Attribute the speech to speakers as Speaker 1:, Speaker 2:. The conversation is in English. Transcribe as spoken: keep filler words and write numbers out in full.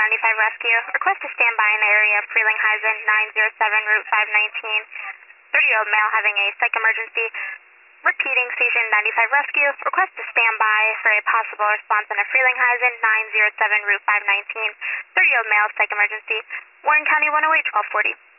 Speaker 1: ninety-five Rescue. Request to stand by in the area of Frelinghuysen, nine zero seven, Route five nineteen. thirty-year-old male having a psych emergency. Repeating, Station ninety-five Rescue. Request to stand by for a possible response in a Frelinghuysen, nine zero seven, Route five nineteen. thirty-year-old male psych emergency. Warren County one oh eight, twelve forty.